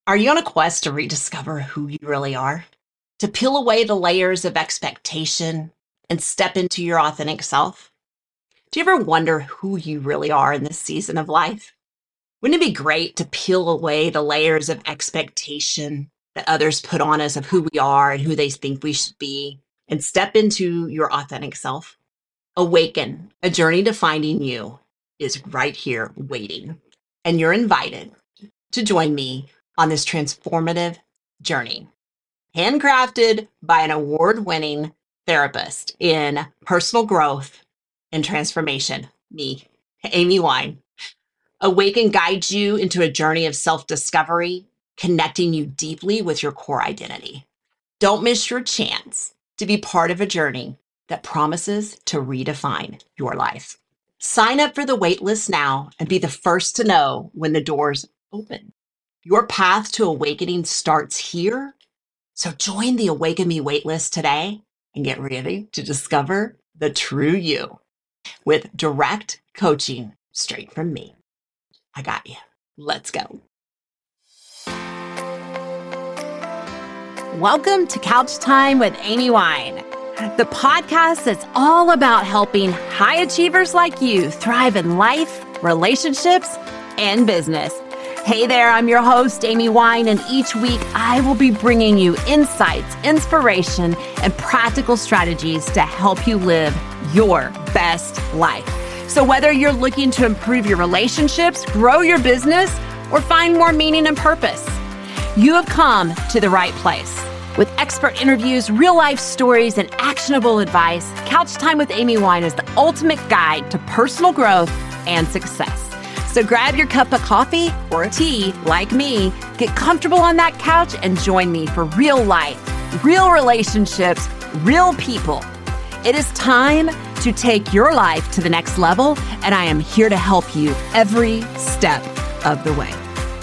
Are you on a quest to rediscover who you really are? To peel away the layers of expectation and step into your authentic self? Do you ever wonder who you really are in this season of life? Wouldn't it be great to peel away the layers of expectation that others put on us of who we are and who they think we should be and step into your authentic self? Awaken, a journey to finding you, is right here waiting. And you're invited to join me on this transformative journey, handcrafted by an award winning therapist in personal growth and transformation, me, Amy Wine. Awaken guides you into a journey of self discovery, connecting you deeply with your core identity. Don't miss your chance to be part of a journey that promises to redefine your life. Sign up for the waitlist now and be the first to know when the doors open. Your path to awakening starts here. So join the Awaken Me waitlist today and get ready to discover the true you with direct coaching straight from me. I got you. Let's go. Welcome to Couch Time with Amy Wine, the podcast that's all about helping high achievers like you thrive in life, relationships, and business. Hey there, I'm your host, Amy Wine, and each week I will be bringing you insights, inspiration, and practical strategies to help you live your best life. So whether you're looking to improve your relationships, grow your business, or find more meaning and purpose, you have come to the right place. With expert interviews, real-life stories, and actionable advice, Couch Time with Amy Wine is the ultimate guide to personal growth and success. So grab your cup of coffee or a tea, like me, get comfortable on that couch, and join me for real life, real relationships, real people. It is time to take your life to the next level, and I am here to help you every step of the way.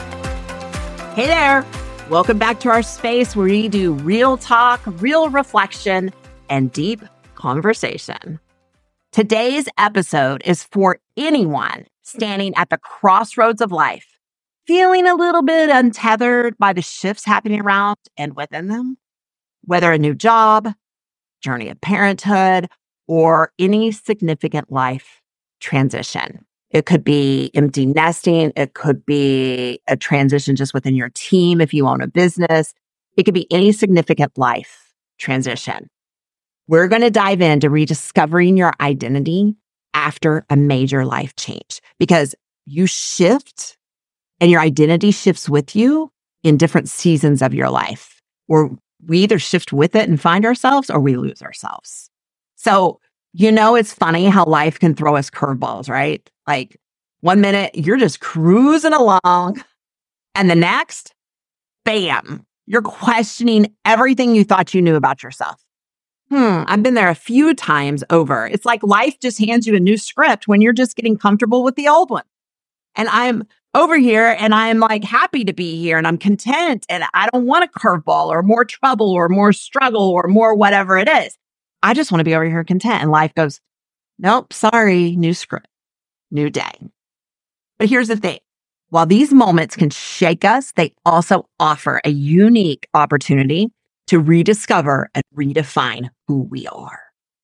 Hey there. Welcome back to our space where we do real talk, real reflection, and deep conversation. Today's episode is for anyone standing at the crossroads of life, feeling a little bit untethered by the shifts happening around and within them, whether a new job, journey of parenthood, or any significant life transition. It could be empty nesting. It could be a transition just within your team if you own a business. It could be any significant life transition. We're going to dive into rediscovering your identity after a major life change, because you shift and your identity shifts with you in different seasons of your life, or we either shift with it and find ourselves or we lose ourselves. So, it's funny how life can throw us curveballs, right? Like 1 minute you're just cruising along and the next, bam, you're questioning everything you thought you knew about yourself. I've been there a few times over. It's like life just hands you a new script when you're just getting comfortable with the old one. And I'm over here and I'm like happy to be here and I'm content and I don't want a curveball or more trouble or more struggle or more whatever it is. I just want to be over here content. And life goes, nope, sorry, new script, new day. But here's the thing. While these moments can shake us, they also offer a unique opportunity to rediscover and redefine who we are.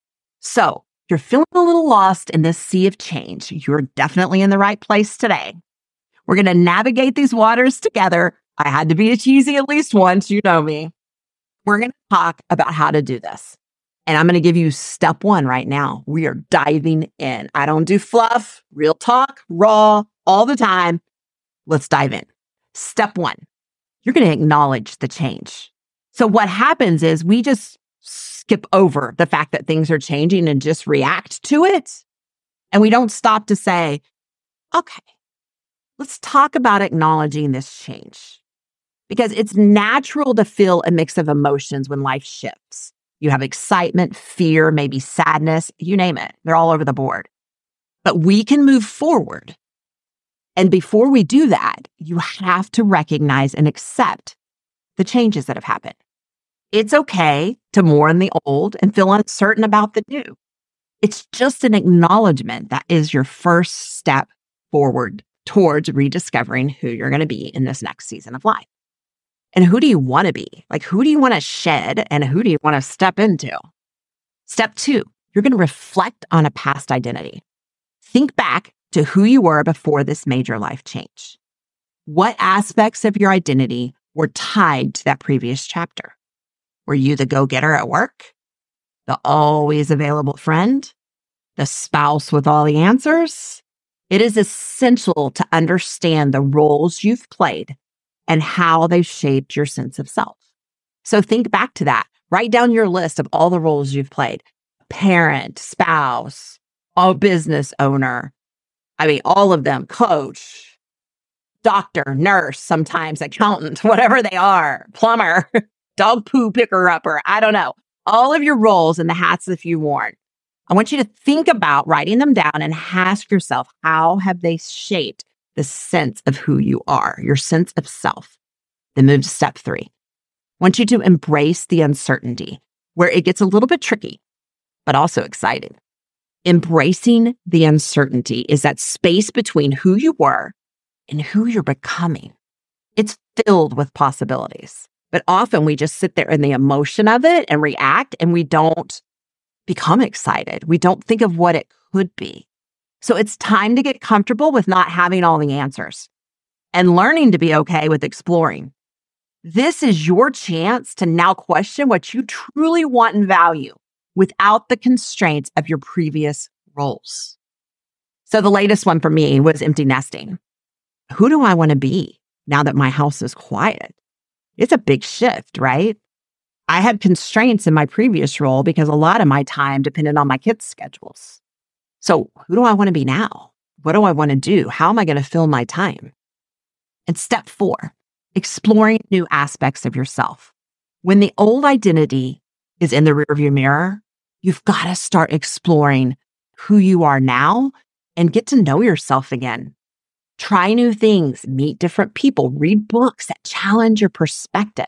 So if you're feeling a little lost in this sea of change, you're definitely in the right place today. We're going to navigate these waters together. I had to be a cheesy at least once, you know me. We're going to talk about how to do this. And I'm going to give you step one right now. We are diving in. I don't do fluff, real talk, raw, all the time. Let's dive in. Step one, you're going to acknowledge the change. So what happens is we just skip over the fact that things are changing and just react to it. And we don't stop to say, okay, let's talk about acknowledging this change. Because it's natural to feel a mix of emotions when life shifts. You have excitement, fear, maybe sadness, you name it. They're all over the board. But we can move forward. And before we do that, you have to recognize and accept the changes that have happened. It's okay to mourn the old and feel uncertain about the new. It's just an acknowledgement that is your first step forward towards rediscovering who you're going to be in this next season of life. And who do you want to be? Like, who do you want to shed and who do you want to step into? Step 2, you're going to reflect on a past identity. Think back to who you were before this major life change. What aspects of your identity were tied to that previous chapter? Were you the go-getter at work? The always available friend? The spouse with all the answers? It is essential to understand the roles you've played and how they've shaped your sense of self. So think back to that. Write down your list of all the roles you've played. Parent, spouse, business owner. All of them. Coach, doctor, nurse, sometimes accountant, whatever they are, plumber, dog poo picker-upper, I don't know. All of your roles and the hats that you've worn. I want you to think about writing them down and ask yourself, how have they shaped the sense of who you are, your sense of self? Then move to step 3. I want you to embrace the uncertainty, where it gets a little bit tricky, but also exciting. Embracing the uncertainty is that space between who you were and who you're becoming. It's filled with possibilities, but often we just sit there in the emotion of it and react, and we don't become excited. We don't think of what it could be. So it's time to get comfortable with not having all the answers and learning to be okay with exploring. This is your chance to now question what you truly want and value without the constraints of your previous roles. So the latest one for me was empty nesting. Who do I want to be now that my house is quiet? It's a big shift, right? I had constraints in my previous role because a lot of my time depended on my kids' schedules. So who do I want to be now? What do I want to do? How am I going to fill my time? And step 4, exploring new aspects of yourself. When the old identity is in the rearview mirror, you've got to start exploring who you are now and get to know yourself again. Try new things, meet different people, read books that challenge your perspective.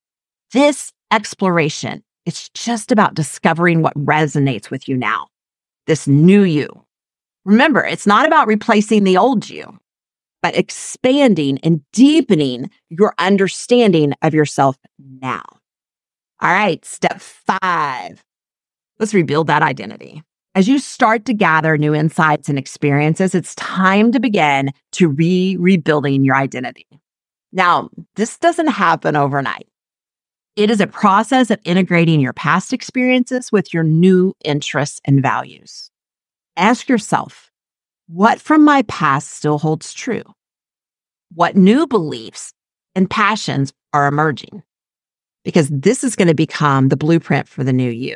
This exploration, it's just about discovering what resonates with you now, this new you. Remember, it's not about replacing the old you, but expanding and deepening your understanding of yourself now. All right, step 5. Let's rebuild that identity. As you start to gather new insights and experiences, it's time to begin to rebuilding your identity. Now, this doesn't happen overnight. It is a process of integrating your past experiences with your new interests and values. Ask yourself, what from my past still holds true? What new beliefs and passions are emerging? Because this is going to become the blueprint for the new you.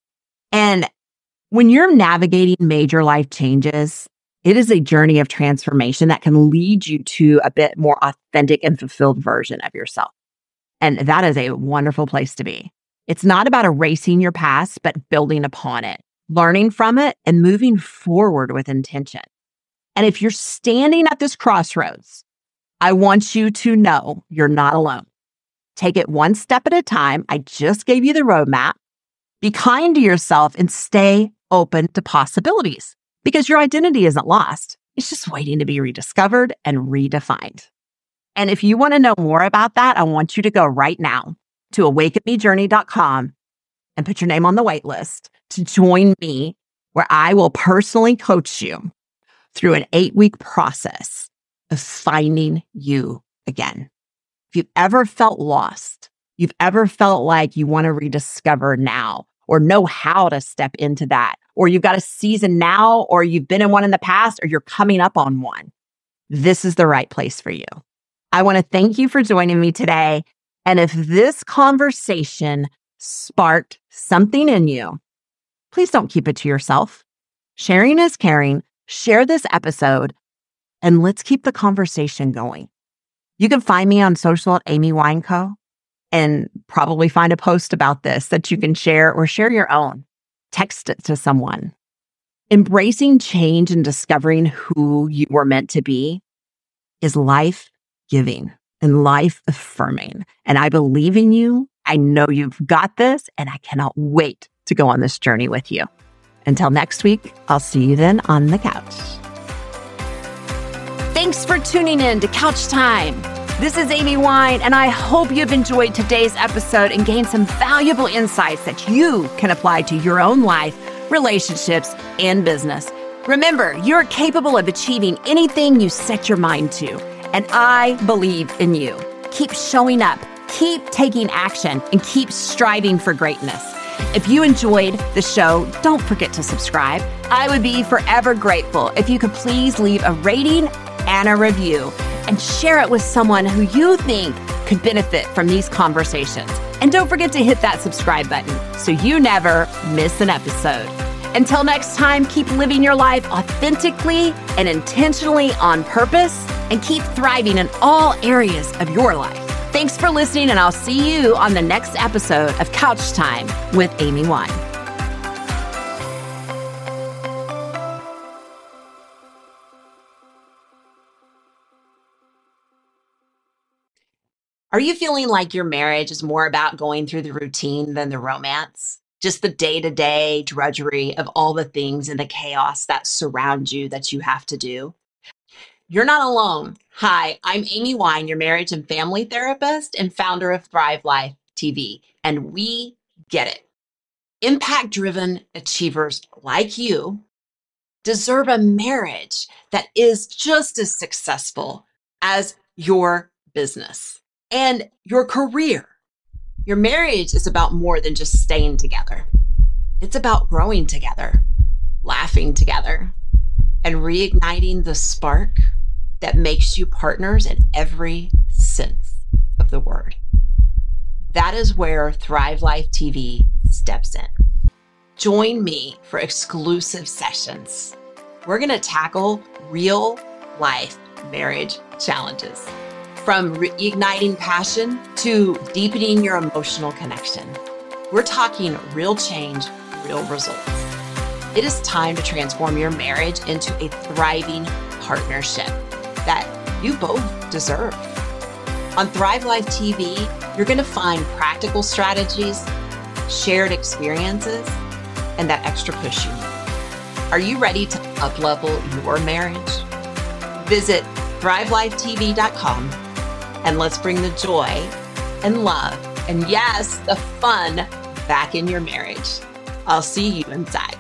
And when you're navigating major life changes, it is a journey of transformation that can lead you to a bit more authentic and fulfilled version of yourself. And that is a wonderful place to be. It's not about erasing your past, but building upon it, learning from it, and moving forward with intention. And if you're standing at this crossroads, I want you to know you're not alone. Take it one step at a time. I just gave you the roadmap. Be kind to yourself and stay open to possibilities, because your identity isn't lost. It's just waiting to be rediscovered and redefined. And if you want to know more about that, I want you to go right now to awakenmejourney.com and put your name on the wait list to join me, where I will personally coach you through an 8-week process of finding you again. If you've ever felt lost, you've ever felt like you want to rediscover now or know how to step into that, or you've got a season now, or you've been in one in the past, or you're coming up on one, this is the right place for you. I want to thank you for joining me today. And if this conversation sparked something in you, please don't keep it to yourself. Sharing is caring. Share this episode and let's keep the conversation going. You can find me on social at Amy Wine Co. and probably find a post about this that you can share, or share your own. Text it to someone. Embracing change and discovering who you were meant to be is life-giving and life-affirming. And I believe in you. I know you've got this, and I cannot wait to go on this journey with you. Until next week, I'll see you then on the couch. Thanks for tuning in to Couch Time. This is Amy Wine, and I hope you've enjoyed today's episode and gained some valuable insights that you can apply to your own life, relationships, and business. Remember, you're capable of achieving anything you set your mind to, and I believe in you. Keep showing up, keep taking action, and keep striving for greatness. If you enjoyed the show, don't forget to subscribe. I would be forever grateful if you could please leave a rating and a review and share it with someone who you think could benefit from these conversations. And don't forget to hit that subscribe button so you never miss an episode. Until next time, keep living your life authentically and intentionally on purpose, and keep thriving in all areas of your life. Thanks for listening, and I'll see you on the next episode of Couch Time with Amy Wine. Are you feeling like your marriage is more about going through the routine than the romance? Just the day-to-day drudgery of all the things and the chaos that surround you that you have to do? You're not alone. Hi, I'm Amy Wine, your marriage and family therapist and founder of Thrive Life TV, and we get it. Impact-driven achievers like you deserve a marriage that is just as successful as your business and your career. Your marriage is about more than just staying together. It's about growing together, laughing together, and reigniting the spark that makes you partners in every sense of the word. That is where Thrive Life TV steps in. Join me for exclusive sessions. We're going to tackle real life marriage challenges, from reigniting passion to deepening your emotional connection. We're talking real change, real results. It is time to transform your marriage into a thriving partnership that you both deserve. On Thrive Life TV, you're going to find practical strategies, shared experiences, and that extra push you need. Are you ready to up-level your marriage? Visit thrivelifetv.com and let's bring the joy and love and, yes, the fun back in your marriage. I'll see you inside.